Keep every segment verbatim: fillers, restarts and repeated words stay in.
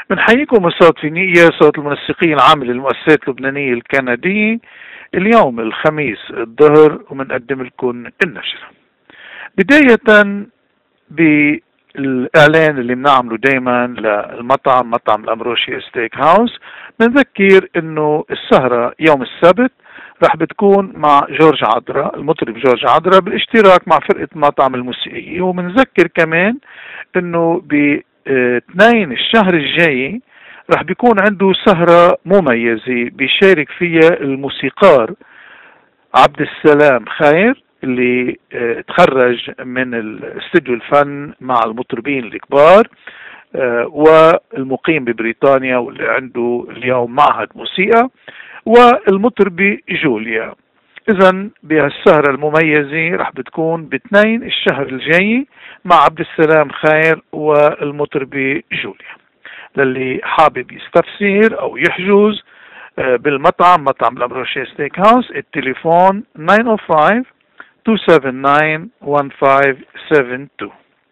بنحييكم أستاذ فينية صوت المنسقين العام للمؤسسات اللبنانية الكندية. اليوم الخميس الظهر وبنقدم لكم النشرة. بداية بالإعلان اللي بنعمله دايما للمطعم مطعم الأمروشي ستيك هاوس. بنذكر انه السهرة يوم السبت رح بتكون مع جورج عدرا، المطرب جورج عدرا، بالاشتراك مع فرقة مطعم الموسيقية. وبنذكر كمان انه ب اثنين الشهر الجاي رح بيكون عنده سهرة مميزة بيشارك فيها الموسيقار عبد السلام خير اللي اه تخرج من الاستوديو الفن مع المطربين الكبار، اه والمقيم ببريطانيا واللي عنده اليوم معهد موسيقى، والمطربة جوليا. اذا بهالسهرة المميزة رح بتكون باثنين الشهر الجاي مع عبد السلام خير والمطربة جوليا. للي حابب يستفسر او يحجز بالمطعم مطعم الأمروشي ستيك هاوس، التليفون تسعة صفر خمسة اثنين سبعة تسعة واحد خمسة سبعة اثنين.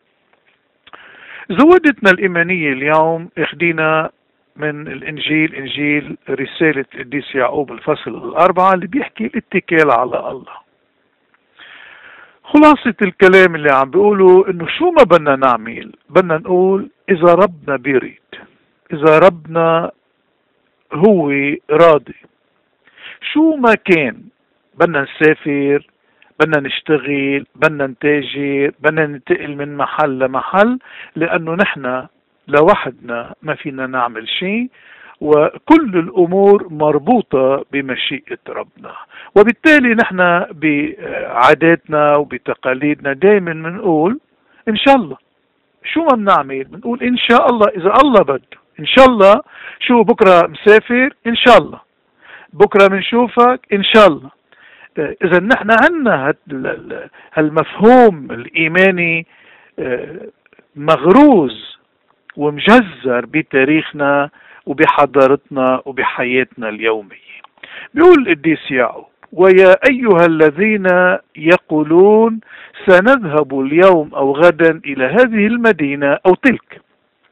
زودتنا الإيمانية اليوم اخدينا من الإنجيل، إنجيل رسالة القديس يعقوب الفصل الأربعة اللي بيحكي الاتكال على الله. خلاصة الكلام اللي عم بيقوله إنه شو ما بدنا نعمل بدنا نقول إذا ربنا بيريد، إذا ربنا هو راضي، شو ما كان بدنا نسافر، بدنا نشتغل، بدنا نتاجر، بدنا ننتقل من محل لمحل، لأنه نحن لوحدنا ما فينا نعمل شيء، وكل الأمور مربوطة بمشيئة ربنا. وبالتالي نحن بعاداتنا وبتقاليدنا دائما بنقول إن شاء الله. شو ما بنعمل بنقول إن شاء الله، إذا الله بده إن شاء الله. شو بكرة مسافر إن شاء الله، بكرة بنشوفك إن شاء الله. إذا نحن عندنا هالمفهوم الإيماني مغروز ومجذر بتاريخنا وبحضارتنا وبحياتنا اليومية. بيقول القديس يعقوب: ويا أيها الذين يقولون سنذهب اليوم أو غدا إلى هذه المدينة أو تلك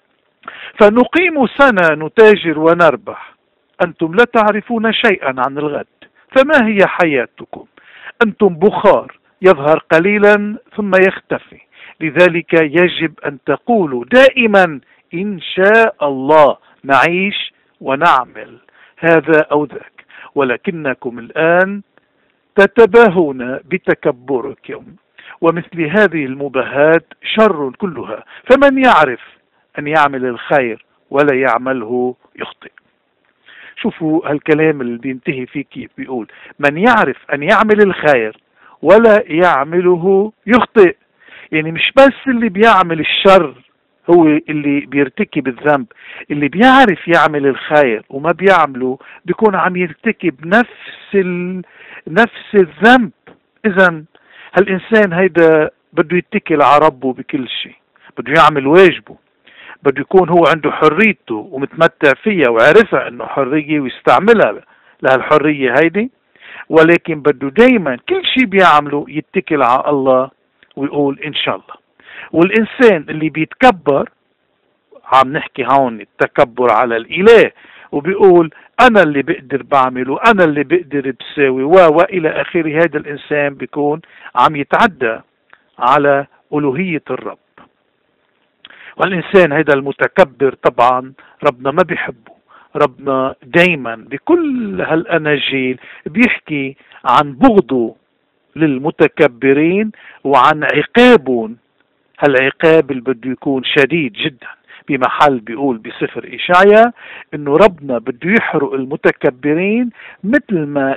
فنقيم سنة نتاجر ونربح، أنتم لا تعرفون شيئا عن الغد، فما هي حياتكم؟ أنتم بخار يظهر قليلا ثم يختفي، لذلك يجب أن تقولوا دائما إن شاء الله نعيش ونعمل هذا أو ذاك، ولكنكم الآن تتباهون بتكبركم، ومثل هذه المباهات شر كلها، فمن يعرف أن يعمل الخير ولا يعمله يخطئ. شوفوا هالكلام اللي بينتهي فيه كيف بيقول: من يعرف أن يعمل الخير ولا يعمله يخطئ. يعني مش بس اللي بيعمل الشر هو اللي بيرتكب الذنب، اللي بيعرف يعمل الخير وما بيعمله بيكون عم يرتكب نفس ال... نفس الذنب. إذن هالإنسان هيدا بده يتكل على ربه بكل شيء، بده يعمل واجبه، بده يكون هو عنده حريته ومتمتع فيها وعرفها انه حرية ويستعملها لهالحرية هيدي، ولكن بده دايما كل شيء بيعمله يتكل على الله ويقول ان شاء الله. والانسان اللي بيتكبر، عم نحكي هون التكبر على الاله، وبيقول انا اللي بقدر بعمله، انا اللي بقدر بساوي و والى اخره، هذا الانسان بيكون عم يتعدى على الوهية الرب. والإنسان هذا المتكبر طبعا ربنا ما بيحبه. ربنا دايما بكل هالأناجيل بيحكي عن بغضه للمتكبرين وعن عقابهم. هالعقاب اللي بده يكون شديد جدا. بمحل بيقول بسفر إشعيا إنه ربنا بده يحرق المتكبرين مثل ما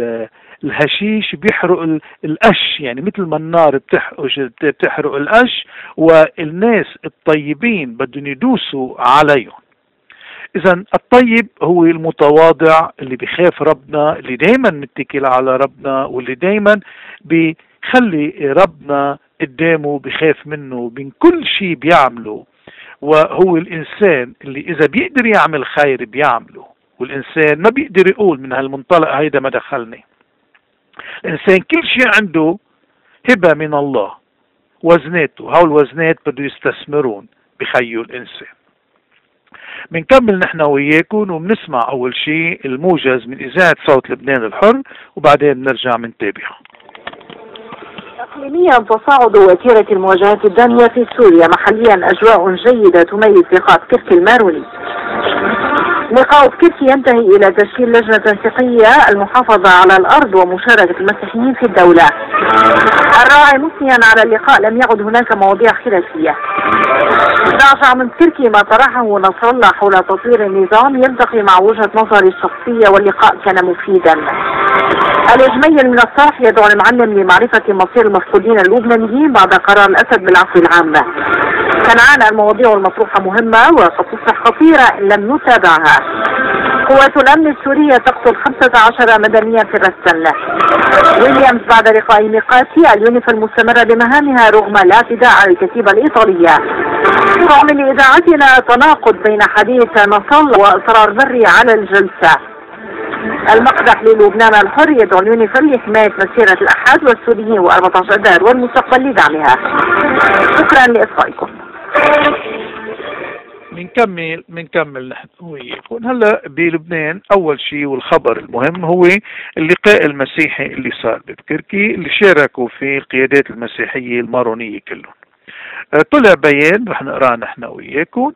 الهشيش بيحرق القش، يعني مثل ما النار بتحرق القش، والناس الطيبين بدهم يدوسوا عليهم. إذا الطيب هو المتواضع اللي بيخاف ربنا، اللي دايما متكل على ربنا، واللي دايما بيخلي ربنا قدامه، بيخاف منه من كل شيء بيعمله. وهو الإنسان اللي إذا بيقدر يعمل خير بيعمله، والإنسان ما بيقدر يقول من هالمنطلق هيدا ما دخلني. الإنسان كل شيء عنده هبة من الله، وزناته، هول الوزنات بده يستثمرون بخيو الإنسان. بنكمل نحن وياكم وبنسمع أول شيء الموجز من إذاعة صوت لبنان الحر، وبعدين بنرجع بنتابعه. إقليميا تصاعد وتيرة المواجهات الدامية في سوريا، محليا أجواء جيدة تميز لقاء بكركي الماروني. لقاء بكركي ينتهي إلى تشكيل لجنة تنسيقية المحافظة على الأرض ومشاركة المسيحيين في الدولة. الراعي مثنيا على اللقاء لم يعد هناك مواضيع خلافية. راجع من بكركي ما طرحه نصر الله حول تطوير النظام يلتقي مع وجهة نظري الشخصية، واللقاء كان مفيدا. الإجميل من الصرح يدعو المعلم لمعرفة مصير المفقودين اللبنانيين بعد قرار الأسد بالعفو العام. كنعان المواضيع المطروحة مهمة وقد تصبح خطيرة إن لم نتابعها. قوات الأمن السورية تقتل خمسة عشر مدنيا في الرسل. ويليامز بعد لقاء ميقاتي اليونيف المستمرة بمهامها رغم الاعتداء على الكتيبة الإيطالية. رغم لإذاعتنا تناقض بين حديث نصل وإصرار بري على الجلسة. المقدح للبنان الحر يدعو اليونيف لحماية مسيرة الأحد والسوريين وأربعة عشر أذار والمستقبل لدعمها. شكرا لإصغائكم. بنكمل بنكمل نحن وياكم. هلا بلبنان اول شيء والخبر المهم هو اللقاء المسيحي اللي صار ببكركي اللي شاركوا فيه القيادات المسيحيه المارونيه كلهم. طلع بيان رح نقراه نحن وياكم،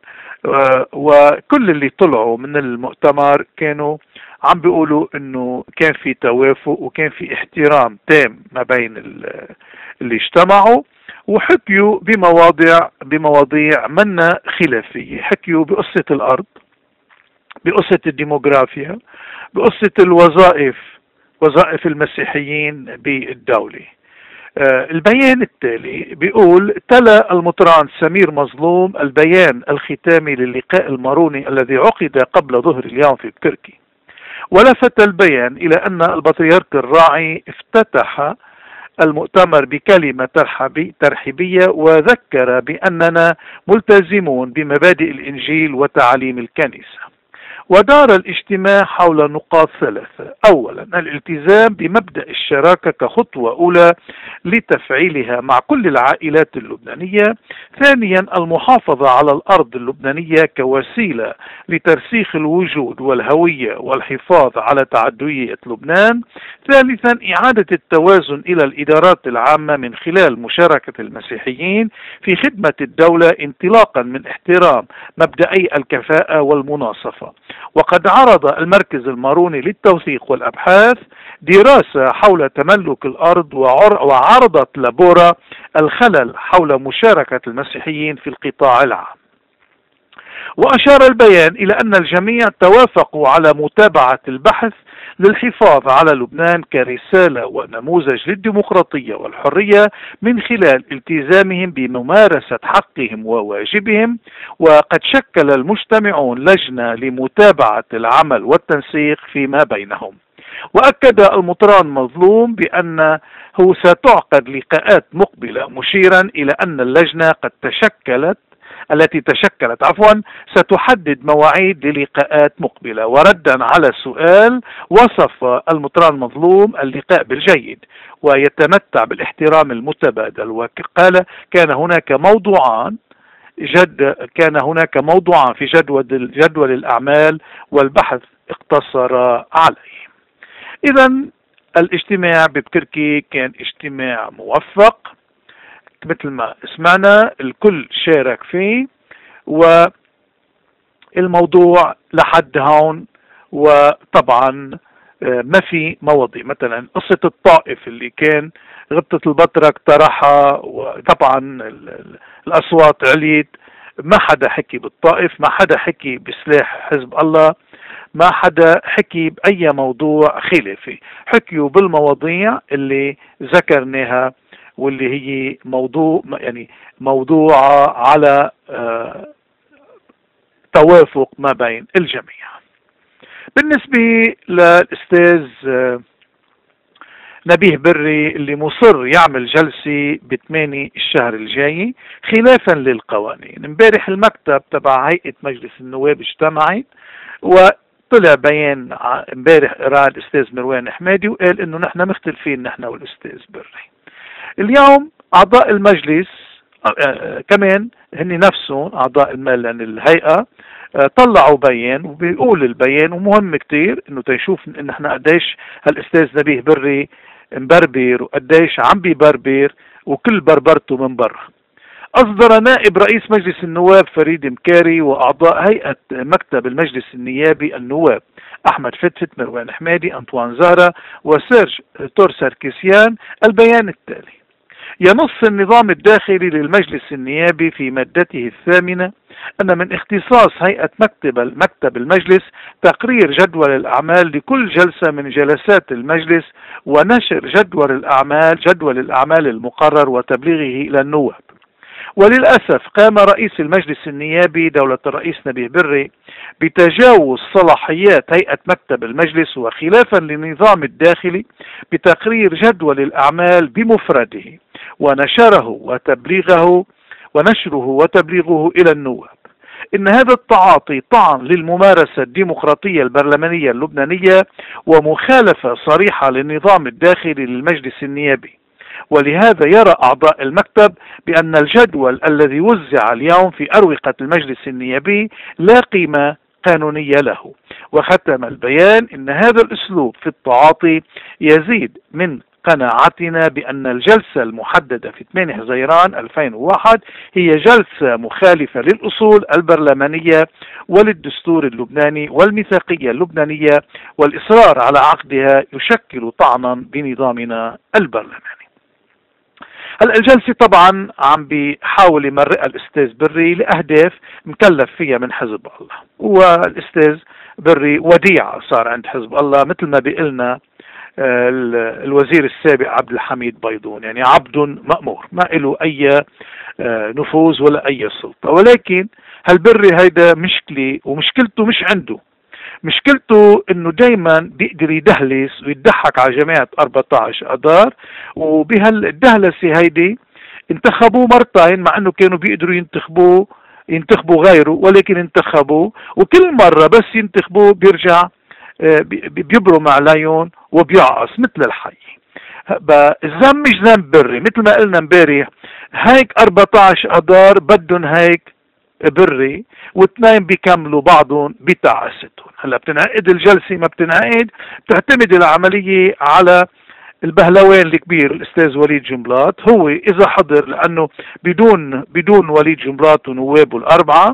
وكل اللي طلعوا من المؤتمر كانوا عم بيقولوا انه كان في توافق وكان في احترام تام ما بين اللي اجتمعوا، وحكيوا بمواضيع بمواضيع منا خلافية. حكيوا بقصة الأرض، بقصة الديموغرافيا، بقصة الوظائف، وظائف المسيحيين بالدولة. آه البيان التالي بيقول: تلا المطران سمير مظلوم البيان الختامي للقاء الماروني الذي عقد قبل ظهر اليوم في بكركي، ولفت البيان إلى أن البطريرك الراعي افتتح المؤتمر بكلمة ترحيبية وذكر بأننا ملتزمون بمبادئ الإنجيل وتعاليم الكنيسة. ودار الاجتماع حول نقاط ثلاثة: أولا الالتزام بمبدأ الشراكة كخطوة أولى لتفعيلها مع كل العائلات اللبنانية. ثانيا المحافظة على الأرض اللبنانية كوسيلة لترسيخ الوجود والهوية والحفاظ على تعددية لبنان. ثالثا إعادة التوازن إلى الإدارات العامة من خلال مشاركة المسيحيين في خدمة الدولة انطلاقا من احترام مبدئي الكفاءة والمناصفة. وقد عرض المركز الماروني للتوثيق والأبحاث دراسة حول تملك الأرض، وعرضت لابورا الخلل حول مشاركة المسيحيين في القطاع العام. وأشار البيان إلى أن الجميع توافقوا على متابعة البحث للحفاظ على لبنان كرسالة ونموذج للديمقراطية والحرية من خلال التزامهم بممارسة حقهم وواجبهم. وقد شكل المجتمعون لجنة لمتابعة العمل والتنسيق فيما بينهم. وأكد المطران مظلوم بأنه ستعقد لقاءات مقبلة، مشيرا إلى أن اللجنة قد تشكلت التي تشكلت عفوا ستحدد مواعيد للقاءات مقبلة. وردا على سؤال وصف المطران مظلوم اللقاء بالجيد ويتمتع بالاحترام المتبادل، وقال: كان هناك موضوعان جد كان هناك موضوعان في جدول جدول الأعمال والبحث اقتصر عليه. إذا الاجتماع ببكركي كان اجتماع موفق مثل ما سمعنا، الكل شارك فيه، والموضوع لحد هون. وطبعا ما في مواضيع، مثلا قصة الطائف اللي كان غبطة البطرك طرحها، وطبعا الأصوات عليت، ما حدا حكي بالطائف، ما حدا حكي بسلاح حزب الله، ما حدا حكي بأي موضوع خلافي. حكيوا بالمواضيع اللي ذكرناها، واللي هي موضوع يعني موضوعة على آه توافق ما بين الجميع. بالنسبة للأستاذ آه نبيه بري اللي مصر يعمل جلسة بثمانية الشهر الجاي خلافا للقوانين، امبارح المكتب تبع هيئة مجلس النواب اجتمعت وطلع بيان امبارح قرأ الأستاذ مروان حمادي وقال إنه نحن مختلفين نحن والأستاذ بري. اليوم أعضاء المجلس آه كمان هن نفسهم أعضاء المال الهيئة طلعوا بيان، وبيقول البيان ومهم كتير انه تيشوف ان احنا قديش هالاستاذ نبيه بري مبربر وقديش عم بيبربر وكل بربرته من برا. أصدر نائب رئيس مجلس النواب فريد مكاري وأعضاء هيئة مكتب المجلس النيابي النواب أحمد فتفت، مروان حمادي، أنطوان زهرة، وسيرج تور ساركسيان البيان التالي: ينص النظام الداخلي للمجلس النيابي في مادته الثامنة أن من اختصاص هيئة مكتب مكتب المجلس تقرير جدول الأعمال لكل جلسة من جلسات المجلس ونشر جدول الأعمال جدول الأعمال المقرر وتبليغه إلى النواب. وللأسف قام رئيس المجلس النيابي دولة الرئيس نبيه بري بتجاوز صلاحيات هيئة مكتب المجلس وخلافا للنظام الداخلي بتقرير جدول الأعمال بمفرده ونشره وتبليغه ونشره وتبليغه إلى النواب. إن هذا التعاطي طعن للممارسة الديمقراطية البرلمانية اللبنانية ومخالفة صريحة للنظام الداخلي للمجلس النيابي، ولهذا يرى أعضاء المكتب بأن الجدول الذي وزع اليوم في أروقة المجلس النيابي لا قيمة قانونية له. وختم البيان: إن هذا الأسلوب في التعاطي يزيد من قناعتنا بأن الجلسة المحددة في ثمانية حزيران ألفين وواحد هي جلسة مخالفة للأصول البرلمانية وللدستور اللبناني والميثاقية اللبنانية، والإصرار على عقدها يشكل طعنا بنظامنا البرلماني. هلا الجلسة طبعا عم بيحاول يمرقها الأستاذ بري لأهداف مكلف فيها من حزب الله، والأستاذ بري وديعة صار عند حزب الله مثل ما بيقلنا الوزير السابق عبد الحميد بيضون، يعني عبد مأمور ما له أي نفوذ ولا أي سلطة. ولكن هالبري هيدا مشكلة، ومشكلته مش عنده، مشكلته انه دايما بيقدر يدهلس ويضحك على جماعة أربعة عشر اذار، وبهالدهلسة هيدي انتخبوه مرتين مع انه كانوا بيقدروا ينتخبوه ينتخبوا غيره، ولكن انتخبوه، وكل مرة بس ينتخبوه بيرجع بيبرم عليهم وبيعقص مثل الحي. الذنب مش ذنب بري، مثل ما قلنا امبارح هيك أربعة عشر اذار بدهم هيك بري، واثنين بيكملوا بعضهم بتعاستهم. هلا بتنعقد الجلسة ما بتنعقد بتعتمد العملية على البهلوان الكبير الأستاذ وليد جنبلاط، هو إذا حضر، لأنه بدون بدون وليد جنبلاط ونوابه الأربعة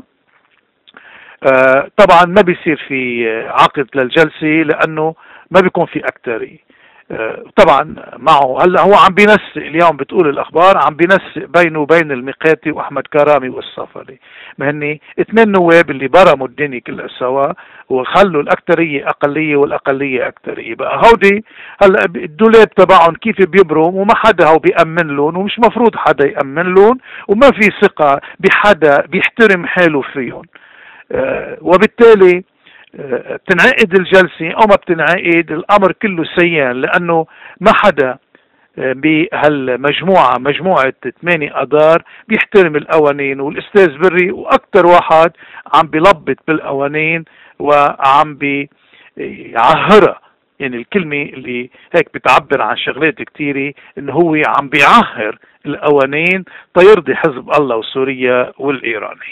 آه طبعا ما بيصير في عقد للجلسة، لأنه ما بيكون في أكترية. آه طبعا معه هلا هو عم بينسق اليوم، بتقول الأخبار عم بينسق بينه وبين الميقاتي وأحمد كرامي والصفري، ما هني اثنين نواب اللي برموا الدنيا كلها سوا وخلوا الأكترية أقلية والأقلية أكترية. بقى هودي هلا الدولاب تبعهم كيف بيبرم وما حدا هو بيأمن لهم، ومش مفروض حدا يأمن لهم، وما في ثقة بحدا بيحترم حاله فيهم. آه وبالتالي آه بتنعقد الجلسة أو ما بتنعقد الأمر كله سيان، لأنه ما حدا آه بهالمجموعة مجموعة ثمانية أذار بيحترم القوانين، والأستاذ بري وأكثر واحد عم بيلبط بالقوانين وعم بيعهرها، يعني الكلمة اللي هيك بتعبر عن شغلات كتيرة، إنه هو عم بيعهر القوانين تيرضي حزب الله وسوريا والإيراني.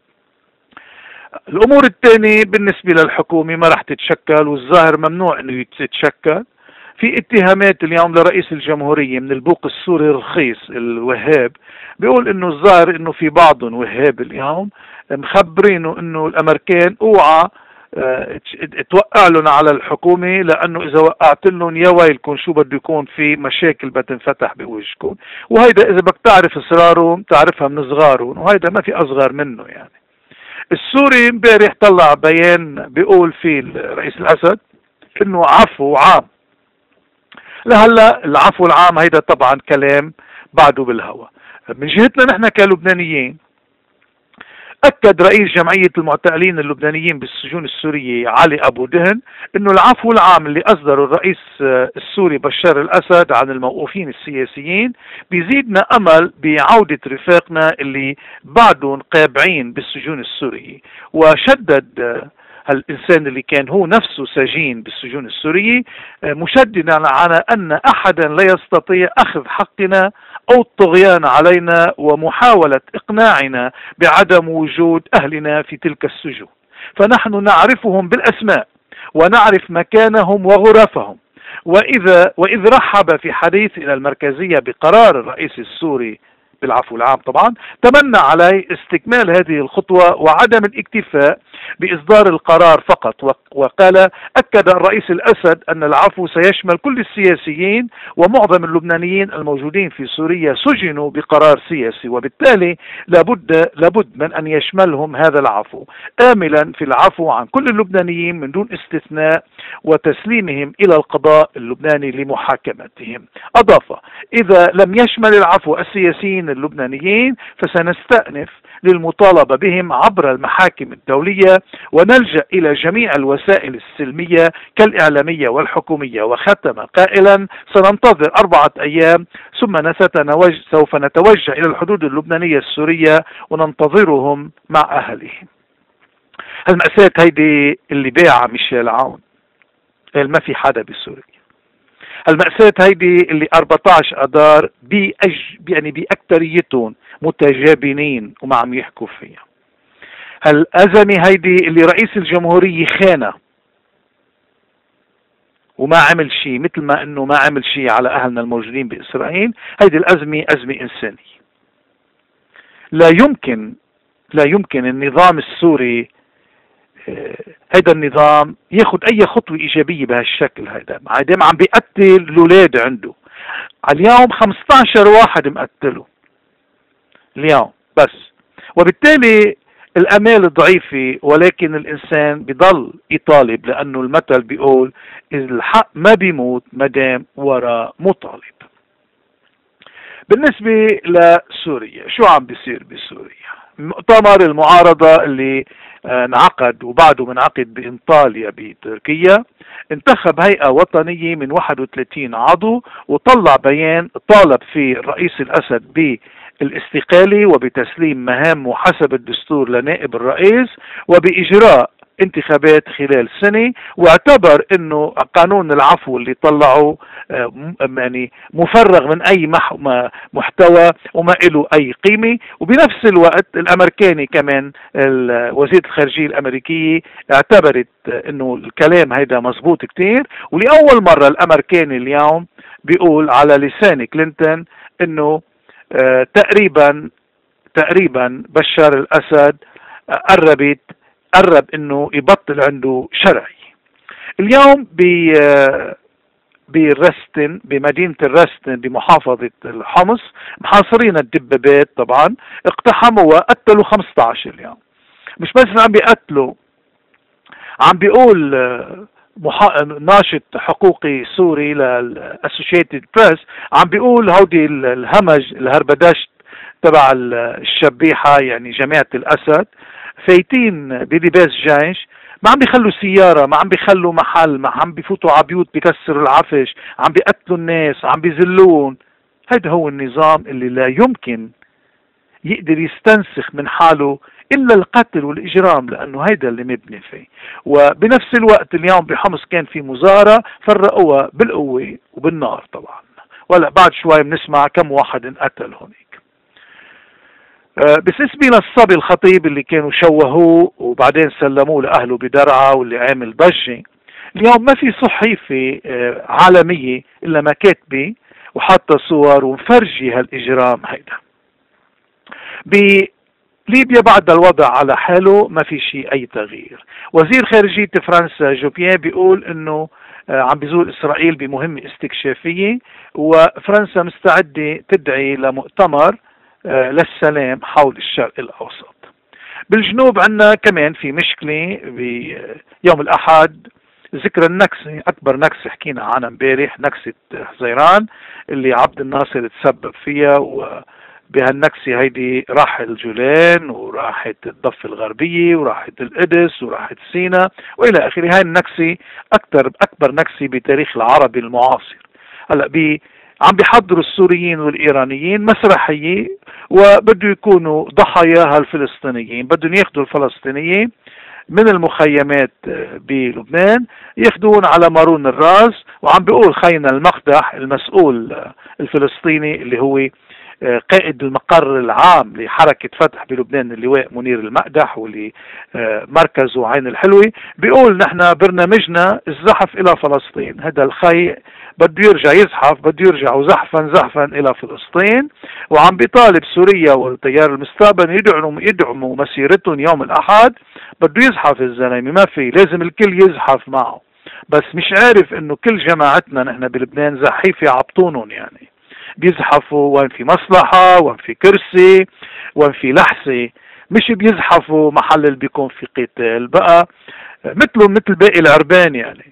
الأمور الثانية بالنسبة للحكومة ما رح تتشكل، والظاهر ممنوع إنه يتشكل. في اتهامات اليوم لرئيس الجمهورية من البوق السوري الرخيص الوهاب، بيقول إنه الظاهر إنه في بعضهم وهاب اليوم مخبرينه إنه الأمريكان اوعى اه توقع لهم على الحكومة، لأنه إذا وقعت لهم يا ويلكم شو بده يكون في مشاكل بتنفتح بوجهكم. وهيدا إذا بدك تعرف أسرارهم تعرفها من صغارهم، وهيدا ما في أصغر منه. يعني السوري امبارح طلع بيان بيقول فيه الرئيس الأسد إنه عفو عام. لهلا العفو العام هيدا طبعا كلام بعده بالهوا. من جهتنا نحن كلبنانيين، أكد رئيس جمعية المعتقلين اللبنانيين بالسجون السورية علي أبو دهن إنه العفو العام اللي أصدره الرئيس السوري بشار الأسد عن الموقوفين السياسيين بيزيدنا أمل بعودة رفاقنا اللي بعدهم قابعين بالسجون السورية. وشدد هالإنسان اللي كان هو نفسه سجين بالسجون السورية مشددا على أن أحدا لا يستطيع أخذ حقنا أو الطغيان علينا ومحاولة إقناعنا بعدم وجود أهلنا في تلك السجون. فنحن نعرفهم بالأسماء ونعرف مكانهم وغرفهم. وإذا وإذ رحب في حديث إلى المركزية بقرار الرئيس السوري بالعفو العام طبعا، تمنى عليه استكمال هذه الخطوة وعدم الاكتفاء بإصدار القرار فقط، وقال أكد الرئيس الأسد أن العفو سيشمل كل السياسيين ومعظم اللبنانيين الموجودين في سوريا سجنوا بقرار سياسي، وبالتالي لابد لابد من أن يشملهم هذا العفو، آملا في العفو عن كل اللبنانيين من دون استثناء وتسليمهم إلى القضاء اللبناني لمحاكمتهم. أضاف: إذا لم يشمل العفو السياسيين اللبنانيين فسنستأنف للمطالبة بهم عبر المحاكم الدولية ونلجأ إلى جميع الوسائل السلمية كالإعلامية والحكومية. وختم قائلا: سننتظر أربعة أيام ثم سوف نتوجه إلى الحدود اللبنانية السورية وننتظرهم مع أهلهم. المأساة هيدي اللي باع ميشيل عون، ما في حدا بسوريا. المأساة هيدي اللي أربعة عشر أدار بأج يعني بأكتريتهم متجابنين وما عم يحكوا فيها. هالأزمة هيدي اللي رئيس الجمهورية خانة وما عمل شيء، مثل ما انه ما عمل شيء على اهلنا الموجودين بإسرائيل. هيدي الأزمة أزمة إنسانية. لا يمكن لا يمكن النظام السوري هيدا النظام ياخد اي خطوة ايجابية بهالشكل. هيدا هيدا عم بيقتل الاولاد عنده. اليوم خمسة عشر واحد مقتله اليوم بس، وبالتالي الامال ضعيفة، ولكن الانسان بضل يطالب، لانه المثل بيقول الحق ما بيموت مدام ورا مطالب. بالنسبة لسوريا، شو عم بيصير بسوريا؟ مؤتمر المعارضة اللي انعقد وبعده منعقد بانطاليا بتركيا، انتخب هيئة وطنية من واحد وثلاثين عضو وطلع بيان طالب فيه الرئيس الأسد بالاستقالة وبتسليم مهامه حسب الدستور لنائب الرئيس وبإجراء انتخابات خلال سنة، واعتبر انه قانون العفو اللي طلعه يعني مفرغ من اي محتوى وما له اي قيمة. وبنفس الوقت الامريكاني كمان وزيرة الخارجية الامريكية اعتبرت انه الكلام هيدا مزبوط كتير، ولأول مرة الامريكاني اليوم بيقول على لسان كلينتون انه اه تقريبا تقريبا بشار الاسد قربت قرب انه يبطل عنده شرعي. اليوم ب بالرستن بمدينة الرستن بمحافظة الحمص محاصرين الدبابات، طبعا اقتحموا وقتلوا خمسة عشر اليوم. مش بس عم بيقتلوا، عم بيقول محا... ناشط حقوقي سوري للأسوشيتد بريس عم بيقول هودي الهمج الهربدشت تبع الشبيحة يعني جماعة الأسد فايتين بلباس جيش، ما عم بيخلوا سيارة، ما عم بيخلوا محل، ما عم بيفوتوا على بيوت بيكسروا العفش، عم بيقتلوا الناس، عم بيذلون. هذا هو النظام اللي لا يمكن يقدر يستنسخ من حاله إلا القتل والإجرام، لأنه هيدا اللي مبني فيه. وبنفس الوقت اليوم بحمص كان في مظاهرة فرقوها بالقوة وبالنار طبعا، ولا بعد شوي بنسمع كم واحد انقتل هونيك. بالنسبة للصبي الخطيب اللي كانوا شوهوه وبعدين سلموه لأهله بدرعا واللي عامل ضجة، اليوم ما في صحيفة عالمية إلا ما كاتبة وحاطة صور ومفرجي هالإجرام هيدا. بليبيا بعد الوضع على حاله ما في شيء أي تغيير. وزير خارجية فرنسا جوبيان بيقول إنه عم بيزور إسرائيل بمهمة استكشافية، وفرنسا مستعدة تدعي لمؤتمر للسلام حول الشرق الأوسط. بالجنوب عندنا كمان في مشكلة بيوم الأحد، ذكرى النكسة، أكبر نكسة حكينا عنها امبارح، نكسة حزيران اللي عبد الناصر تسبب فيها. وبهالنكسة هيدي راح الجولان وراحت الضفة الغربية وراحت القدس وراحت سيناء وإلى آخره. هاي النكسة أكثر أكبر نكسة بتاريخ العربي المعاصر. هلا بي عم بيحضروا السوريين والإيرانيين مسرحية وبده يكونوا ضحايا هالفلسطينيين، بدهم ياخذوا الفلسطينيين من المخيمات بلبنان ياخذون على مارون الراس، وعم بيقول خينا المقدح المسؤول الفلسطيني اللي هو قائد المقر العام لحركة فتح بلبنان اللواء منير المقدح واللي مركزه عين الحلوة، بيقول نحن برنامجنا الزحف إلى فلسطين. هذا الخي بده يرجع يزحف، بده يرجع زحفا زحفا إلى فلسطين، وعم بيطالب سوريا والتيار المستقبل يدعموا يدعموا مسيرتهم يوم الأحد. بده يزحف الزلمة، ما في، لازم الكل يزحف معه، بس مش عارف انه كل جماعتنا نحن بلبنان زحيفة عبطونهم، يعني بيزحفوا وين في مصلحة، وين في كرسي، وين في لحسة، مش بيزحفوا محل اللي بيكون في قتال. بقى مثلهم مثل باقي العربان يعني.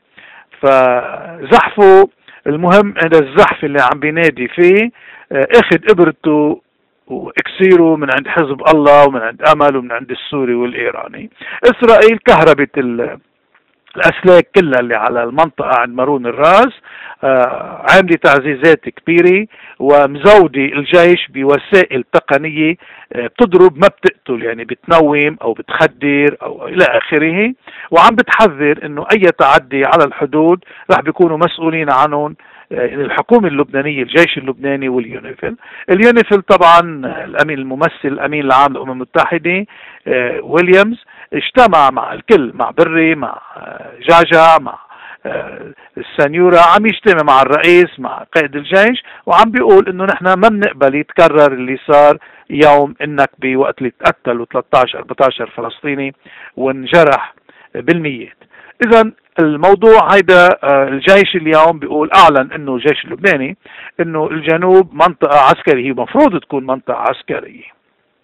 فزحفوا، المهم هذا الزحف اللي عم بينادي فيه اخذ ابرته واكسيره من عند حزب الله ومن عند امل ومن عند السوري والايراني. اسرائيل كهربت الأسلاك كلها اللي على المنطقة عند مارون الراس، آه عاملة تعزيزات كبيرة ومزودة الجيش بوسائل تقنية آه بتضرب ما بتقتل، يعني بتنوم أو بتخدر أو إلى آخره، وعم بتحذر إنه أي تعدي على الحدود رح بيكونوا مسؤولين عنهم الحكومة اللبنانية، الجيش اللبناني واليونيفيل. اليونيفيل طبعا الأمين الممثل الأمين العام للأمم المتحدة ويليامز اجتمع مع الكل، مع بري، مع جعجع، مع السنيورة، عم يجتمع مع الرئيس، مع قائد الجيش، وعم بيقول انه نحن ما بنقبل يتكرر اللي صار يوم النكبة وقت اللي تقتلوا ثلاثة عشر أربعة عشر فلسطيني وانجرح بالميات. اذا الموضوع هيدا الجيش اليوم بيقول، اعلن انه الجيش اللبناني انه الجنوب منطقة عسكرية، مفروض تكون منطقة عسكرية.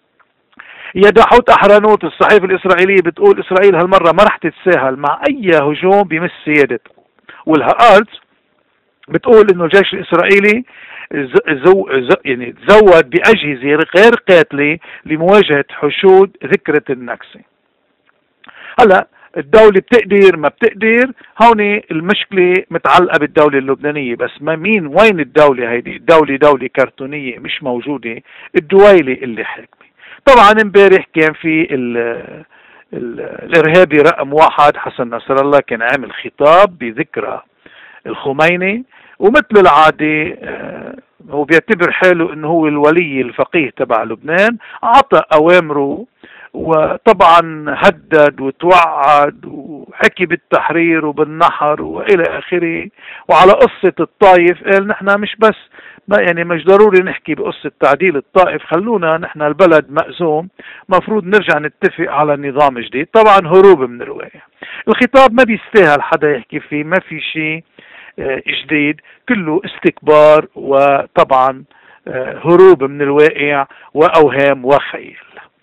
يدحوت أحرنوت الصحيفة الإسرائيلية بتقول إسرائيل هالمرة ما رح تتساهل مع أي هجوم بمس سيادته. والهآلت بتقول إنه الجيش الإسرائيلي زو زو يعني تزود بأجهزة غير قاتلة لمواجهة حشود ذكرى النكسة. هلا الدولة بتقدر ما بتقدر، هون المشكلة متعلقة بالدولة اللبنانية، بس ما مين وين الدولة هيدي؟ الدولة دولة كرتونية مش موجودة، الدويلة اللي حاكمة. طبعا امبارح كان في ال ال الارهابي رقم واحد حسن نصر الله كان عامل خطاب بذكرى الخميني، ومثل العادة هو بيعتبر حاله انه هو الولي الفقيه تبع لبنان، عطى اوامره وطبعا هدد وتوعد وحكي بالتحرير وبالنحر والى اخره. وعلى قصة الطائف قال نحن مش بس ما يعني مش ضروري نحكي بقصة تعديل الطائف، خلونا نحن البلد مأزوم، مفروض نرجع نتفق على نظام جديد. طبعا هروب من الواقع. الخطاب ما بيستاهل حدا يحكي فيه، ما في شيء جديد، كله استكبار وطبعا هروب من الواقع وأوهام وخيال.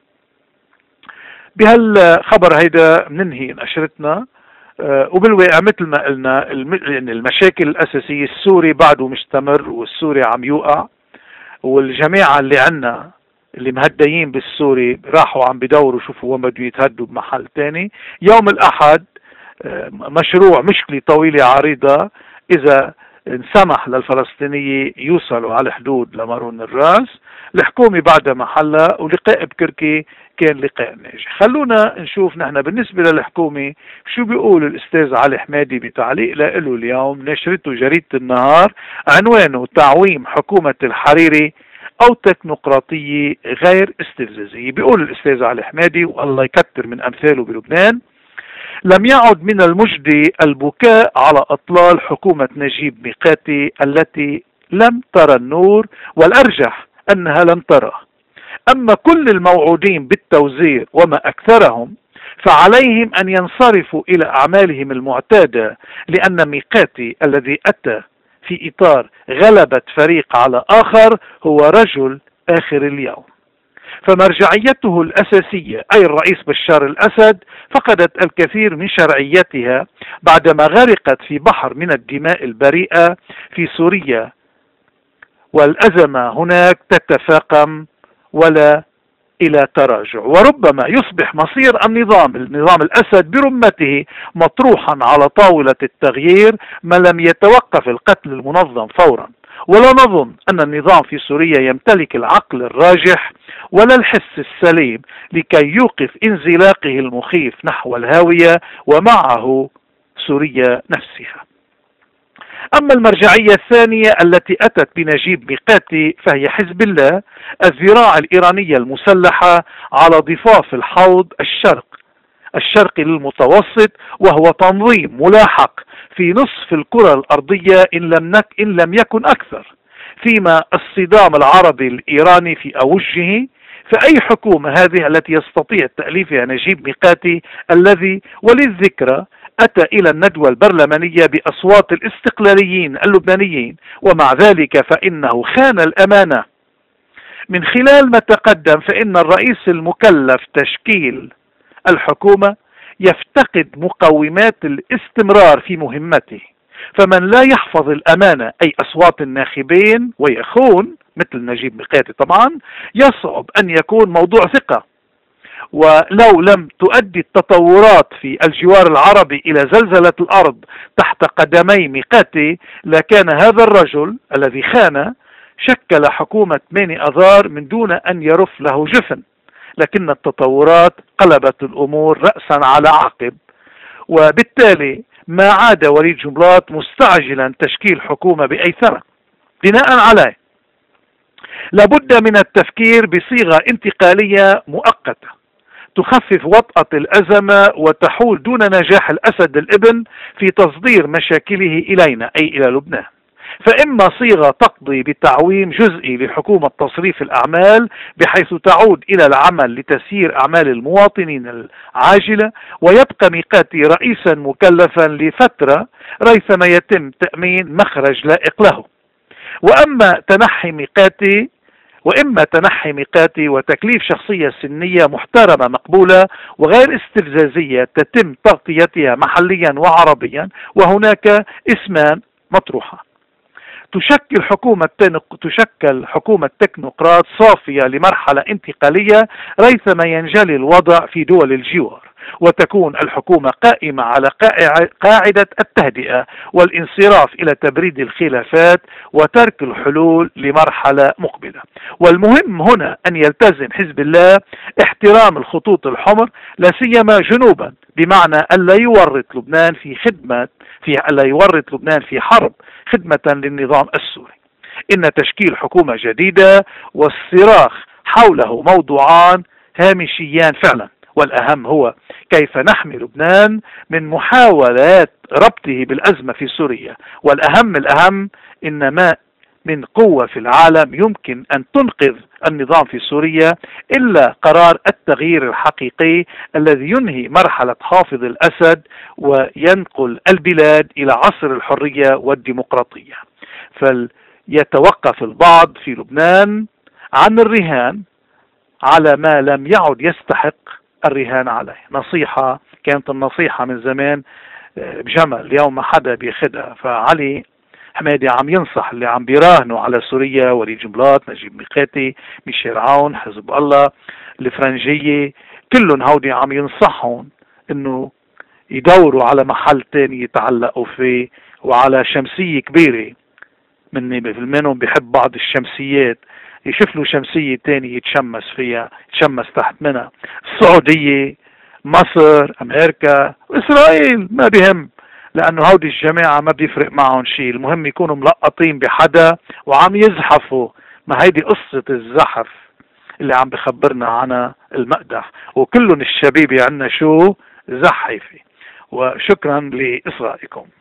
بهالخبر هيدا بننهي نشرتنا. وبالواقع مثل ما قلنا المشاكل الأساسية، السوري بعده مستمر والسوري عم يوقع، والجماعة اللي عنا اللي مهديين بالسوري راحوا عم بدوروا شوفوا وين بدهم يتهدوا بمحل تاني. يوم الأحد مشروع مشكلة طويلة عريضة إذا انسمح للفلسطينية يوصلوا على الحدود لمارون الراس، الحكومة بعدها محلها، ولقاء بكركي كان لقاء ناجح. خلونا نشوف نحن بالنسبة للحكومة شو بيقول الأستاذ علي حمادي بتعليق له اليوم نشرته جريدة النهار، عنوانه تعويم حكومة الحريري أو تكنوقراطية غير استفزازية. بيقول الأستاذ علي حمادي والله يكتر من أمثاله بلبنان: لم يعد من المجدي البكاء على أطلال حكومة نجيب ميقاتي التي لم ترى النور، والأرجح أنها لن تراه. أما كل الموعودين بالتوزير وما أكثرهم فعليهم أن ينصرفوا إلى أعمالهم المعتادة، لأن ميقاتي الذي أتى في إطار غلبة فريق على آخر هو رجل آخر اليوم، فمرجعيته الأساسية أي الرئيس بشار الأسد فقدت الكثير من شرعيتها بعدما غرقت في بحر من الدماء البريئة في سوريا، والأزمة هناك تتفاقم ولا إلى تراجع، وربما يصبح مصير النظام النظام الأسد برمته مطروحا على طاولة التغيير ما لم يتوقف القتل المنظم فورا. ولا نظن أن النظام في سوريا يمتلك العقل الراجح ولا الحس السليم لكي يوقف انزلاقه المخيف نحو الهاوية ومعه سوريا نفسها. أما المرجعية الثانية التي أتت بنجيب ميقاتي فهي حزب الله، الذراع الإيرانية المسلحة على ضفاف الحوض الشرق الشرقي للمتوسط، وهو تنظيم ملاحق في نصف الكرة الأرضية إن لم, نك إن لم يكن أكثر، فيما الصدام العربي الإيراني في أوجه. فأي حكومة هذه التي يستطيع تأليفها نجيب ميقاتي الذي وللذكرى أتى إلى الندوة البرلمانية بأصوات الاستقلاليين اللبنانيين، ومع ذلك فإنه خان الأمانة. من خلال ما تقدم فإن الرئيس المكلف تشكيل الحكومة يفتقد مقومات الاستمرار في مهمته، فمن لا يحفظ الأمانة أي أصوات الناخبين ويخون مثل نجيب ميقاتي طبعا يصعب أن يكون موضوع ثقة. ولو لم تؤدي التطورات في الجوار العربي إلى زلزلة الأرض تحت قدمي ميقاتي لكان هذا الرجل الذي خان شكل حكومة ثمانية أذار من دون أن يرف له جفن، لكن التطورات قلبت الأمور رأسا على عقب، وبالتالي ما عاد وليد جنبلاط مستعجلا تشكيل حكومة بأي ثمن. بناء عليه لابد من التفكير بصيغة انتقالية مؤقتة تخفف وطأة الأزمة وتحول دون نجاح الأسد الابن في تصدير مشاكله إلينا أي إلى لبنان، فإما صيغة تقضي بتعويم جزئي لحكومة تصريف الأعمال بحيث تعود إلى العمل لتسيير أعمال المواطنين العاجلة، ويبقى ميقاتي رئيسا مكلفا لفترة ريثما يتم تأمين مخرج لائق له. وأما تنحي ميقاتي وإما تنحي ميقاتي وتكليف شخصية سنية محترمة مقبولة وغير استفزازية تتم تغطيتها محليا وعربيا، وهناك اسمان مطروحة. تشكل حكومة تشكل حكومة تكنوقراط صافية لمرحلة انتقالية ريثما ينجلي الوضع في دول الجوار، وتكون الحكومة قائمة على قاعدة التهدئة والانصراف إلى تبريد الخلافات وترك الحلول لمرحلة مقبلة. والمهم هنا أن يلتزم حزب الله احترام الخطوط الحمر لا سيما جنوبا، بمعنى ألا يورط لبنان في خدمة في ألا يورط لبنان في حرب خدمة للنظام السوري. إن تشكيل حكومة جديدة والصراخ حوله موضوعان هامشيان فعلا، والأهم هو كيف نحمي لبنان من محاولات ربطه بالأزمة في سوريا، والأهم الأهم إن ما من قوة في العالم يمكن أن تنقذ النظام في سوريا إلا قرار التغيير الحقيقي الذي ينهي مرحلة حافظ الأسد وينقل البلاد إلى عصر الحرية والديمقراطية. فليتوقف البعض في لبنان عن الرهان على ما لم يعد يستحق الرهان عليه. نصيحة كانت النصيحة من زمان بجمل، اليوم ما حدا بياخدها. فعلي حمادي عم ينصح اللي عم بيراهنوا على سوريا، وليد جنبلاط، نجيب ميقاتي، ميشيل عون، حزب الله، الفرنجية، كلهم هودي عم ينصحهم انه يدوروا على محل تاني يتعلقوا فيه وعلى شمسية كبيرة. مني منهم بيحب بعض الشمسيات، يشوف له شمسية تانية يتشمس فيها، يتشمس تحت منها. السعودية، مصر، أمريكا، إسرائيل ما بيهم، لأنه هودي الجماعة ما بيفرق معهم شيء، المهم يكونوا ملقطين بحدا وعم يزحفوا. ما هيدي قصة الزحف اللي عم بخبرنا عنها المقدح، وكلهم الشبيبة عنا شو زحفي. وشكرا لإصغائكم.